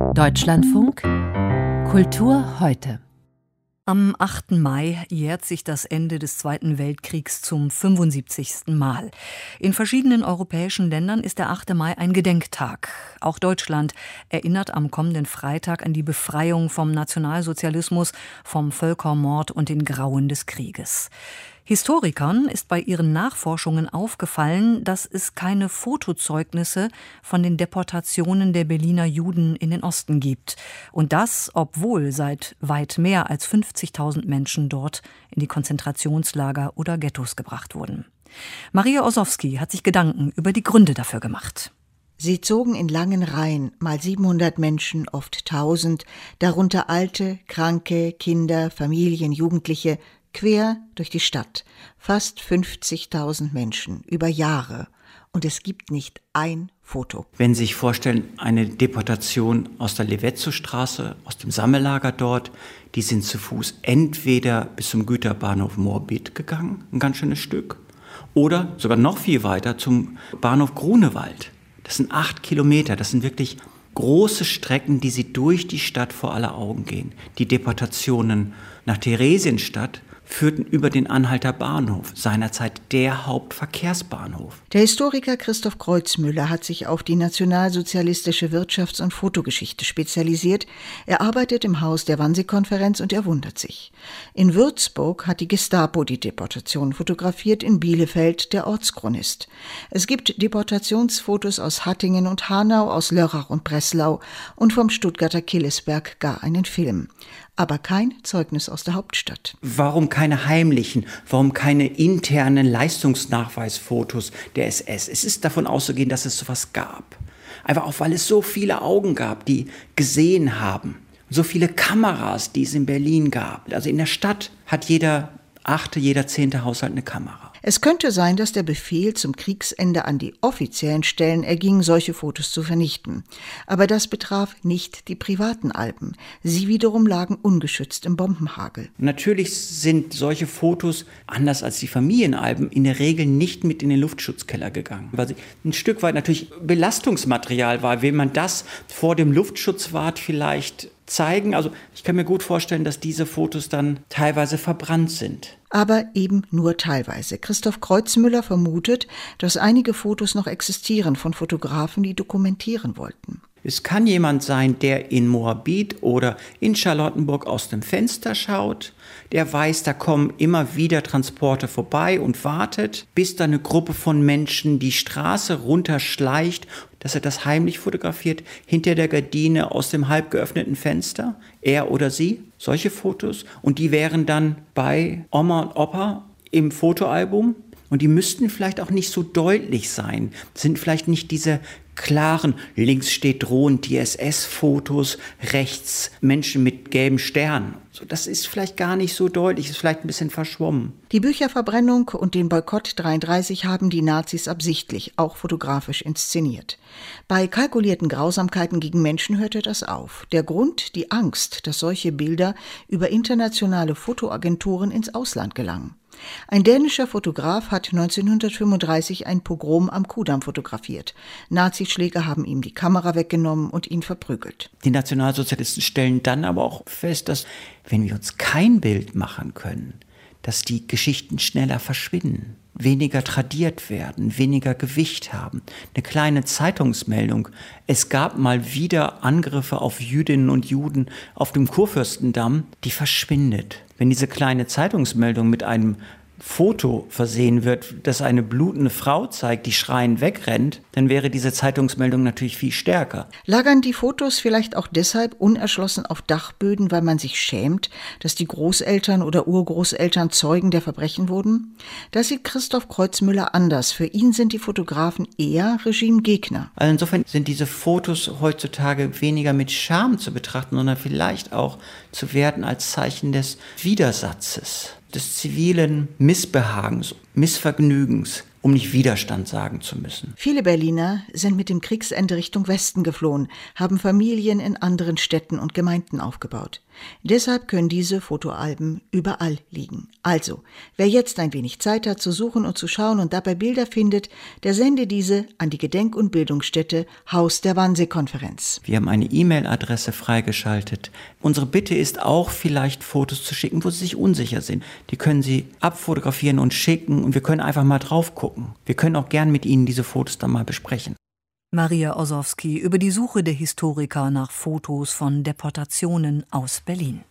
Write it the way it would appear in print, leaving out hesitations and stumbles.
Deutschlandfunk Kultur heute. Am 8. Mai jährt sich das Ende des Zweiten Weltkriegs zum 75. Mal. In verschiedenen europäischen Ländern ist der 8. Mai ein Gedenktag. Auch Deutschland erinnert am kommenden Freitag an die Befreiung vom Nationalsozialismus, vom Völkermord und den Grauen des Krieges. Historikern ist bei ihren Nachforschungen aufgefallen, dass es keine Fotozeugnisse von den Deportationen der Berliner Juden in den Osten gibt. Und das, obwohl seit weit mehr als 50.000 Menschen dort in die Konzentrationslager oder Ghettos gebracht wurden. Maria Ossowski hat sich Gedanken über die Gründe dafür gemacht. Sie zogen in langen Reihen, mal 700 Menschen, oft 1000, darunter Alte, Kranke, Kinder, Familien, Jugendliche, quer durch die Stadt. Fast 50.000 Menschen, über Jahre. Und es gibt nicht ein Foto. Wenn Sie sich vorstellen, eine Deportation aus der Levetzow-Straße, aus dem Sammellager dort, die sind zu Fuß entweder bis zum Güterbahnhof Moabit gegangen, ein ganz schönes Stück, oder sogar noch viel weiter zum Bahnhof Grunewald. Das sind 8 Kilometer, das sind wirklich große Strecken, die Sie durch die Stadt vor aller Augen gehen. Die Deportationen nach Theresienstadt führten über den Anhalter Bahnhof, seinerzeit der Hauptverkehrsbahnhof. Der Historiker Christoph Kreuzmüller hat sich auf die nationalsozialistische Wirtschafts- und Fotogeschichte spezialisiert. Er arbeitet im Haus der Wannsee-Konferenz und er wundert sich. In Würzburg hat die Gestapo die Deportation fotografiert, in Bielefeld der Ortschronist. Es gibt Deportationsfotos aus Hattingen und Hanau, aus Lörrach und Breslau und vom Stuttgarter Killesberg gar einen Film. Aber kein Zeugnis aus der Hauptstadt. Warum keine heimlichen, warum keine internen Leistungsnachweisfotos der SS? Es ist davon auszugehen, dass es sowas gab. Einfach auch, weil es so viele Augen gab, die gesehen haben. So viele Kameras, die es in Berlin gab. Also in der Stadt hat jeder 8., jeder 10. Haushalt eine Kamera. Es könnte sein, dass der Befehl zum Kriegsende an die offiziellen Stellen erging, solche Fotos zu vernichten. Aber das betraf nicht die privaten Alben. Sie wiederum lagen ungeschützt im Bombenhagel. Natürlich sind solche Fotos, anders als die Familienalben, in der Regel nicht mit in den Luftschutzkeller gegangen. Weil sie ein Stück weit natürlich Belastungsmaterial war. Will man das vor dem Luftschutzwart vielleicht zeigen? Also ich kann mir gut vorstellen, dass diese Fotos dann teilweise verbrannt sind. Aber eben nur teilweise. Christoph Kreuzmüller vermutet, dass einige Fotos noch existieren von Fotografen, die dokumentieren wollten. Es kann jemand sein, der in Moabit oder in Charlottenburg aus dem Fenster schaut, der weiß, da kommen immer wieder Transporte vorbei und wartet, bis da eine Gruppe von Menschen die Straße runterschleicht, dass er das heimlich fotografiert, hinter der Gardine aus dem halb geöffneten Fenster, er oder sie, solche Fotos. Und die wären dann bei Oma und Opa im Fotoalbum. Und die müssten vielleicht auch nicht so deutlich sein, sind vielleicht nicht diese klaren, links steht drohend die SS-Fotos, rechts Menschen mit gelben Sternen. So, das ist vielleicht gar nicht so deutlich, ist vielleicht ein bisschen verschwommen. Die Bücherverbrennung und den Boykott 33 haben die Nazis absichtlich, auch fotografisch inszeniert. Bei kalkulierten Grausamkeiten gegen Menschen hörte das auf. Der Grund, die Angst, dass solche Bilder über internationale Fotoagenturen ins Ausland gelangen. Ein dänischer Fotograf hat 1935 ein Pogrom am Kudamm fotografiert. Nazischläger haben ihm die Kamera weggenommen und ihn verprügelt. Die Nationalsozialisten stellen dann aber auch fest, dass, wenn wir uns kein Bild machen können, dass die Geschichten schneller verschwinden, weniger tradiert werden, weniger Gewicht haben. Eine kleine Zeitungsmeldung. Es gab mal wieder Angriffe auf Jüdinnen und Juden auf dem Kurfürstendamm, die verschwindet. Wenn diese kleine Zeitungsmeldung mit einem Foto versehen wird, das eine blutende Frau zeigt, die schreiend wegrennt, dann wäre diese Zeitungsmeldung natürlich viel stärker. Lagern die Fotos vielleicht auch deshalb unerschlossen auf Dachböden, weil man sich schämt, dass die Großeltern oder Urgroßeltern Zeugen der Verbrechen wurden? Das sieht Christoph Kreuzmüller anders. Für ihn sind die Fotografen eher Regimegegner. Also insofern sind diese Fotos heutzutage weniger mit Scham zu betrachten, sondern vielleicht auch zu werten als Zeichen des Widersatzes, des zivilen Missbehagens, Missvergnügens, um nicht Widerstand sagen zu müssen. Viele Berliner sind mit dem Kriegsende Richtung Westen geflohen, haben Familien in anderen Städten und Gemeinden aufgebaut. Deshalb können diese Fotoalben überall liegen. Also, wer jetzt ein wenig Zeit hat zu suchen und zu schauen und dabei Bilder findet, der sende diese an die Gedenk- und Bildungsstätte Haus der Wannsee-Konferenz. Wir haben eine E-Mail-Adresse freigeschaltet. Unsere Bitte ist auch, vielleicht Fotos zu schicken, wo Sie sich unsicher sind. Die können Sie abfotografieren und schicken und wir können einfach mal drauf gucken. Wir können auch gern mit Ihnen diese Fotos dann mal besprechen. Maria Ossowski über die Suche der Historiker nach Fotos von Deportationen aus Berlin.